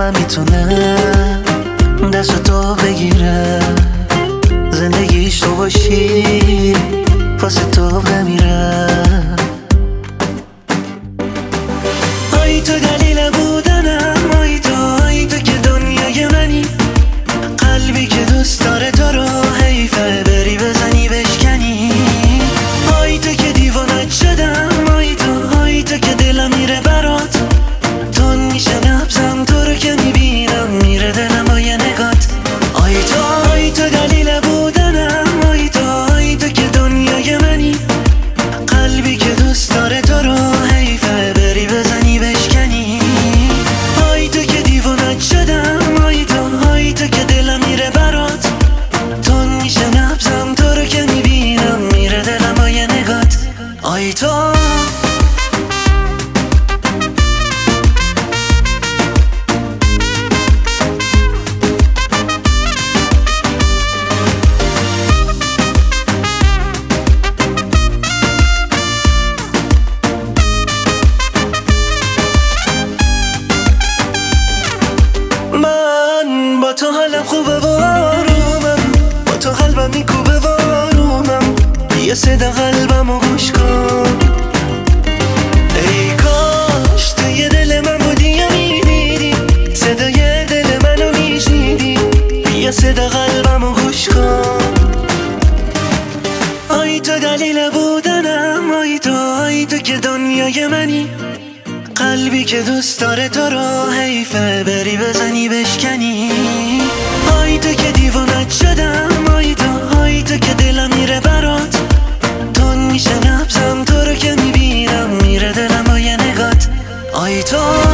من میتونم دست تو بگیرم، زندگیش تو باشی واسه تو بمیرم. آی تو دلیل بودنم، آی تو که دنیای منی، قلبی که دوست داره تو رو حیفه بری بزنی بشکنی. آی تو که دیوانت شدم، آی تو که دلم میره برات، تون میشه نبزم تو رو که میبینم میره دلم با یه نگات. آی تو دلیل بودنم، آی تو که دنیای منی، قلبی که دوست داره تو رو حیفه بری بزنی بشکنی. آی تو که دیوانت شدم، آی تو که دلم میره برات، تون میشه نبزم تو رو که میبینم میره دلم با یه نگات. آی تو با تو حالم خوبه و آرومم، با تو قلبم میکوبه و آرومم، بیا صدا قلبمو گوش کن. ای کاش توی دل من بودی یا میدیدی، صدای دل منو میشنیدی، بیا صدا قلبمو گوش کن. آی تو دلیل بودنم، آی تو که دنیای منی، قلبی که دوست داره تو رو حیفه بری بزنی بشکنی. آی تو که دیوانت شدم، آی تو که دلم میره برات، تون میشه نبزم تو رو که میبینم میره دلم با یه نگات. آی تو